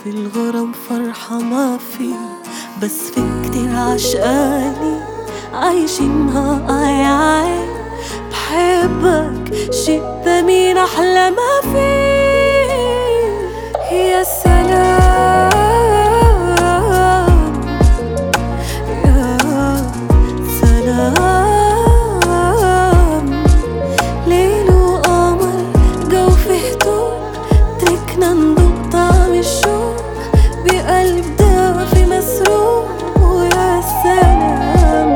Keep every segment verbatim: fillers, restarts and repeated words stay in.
في الغرام فرحة ما في، بس في كتير عشقاني عايشينها آي آي. بحبك شي ثمين أحلى ما في. يا سلام يا سلام، ليل وقمر جو في هدوء، تركنا نذوق طعم الشوق بقلب دافي مسروق. ويا سلام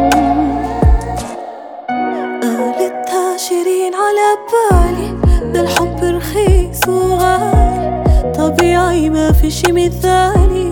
قالتها شيرين على بالي، ده الحب رخيص وغالي، طبيعي ما في شي مثالي.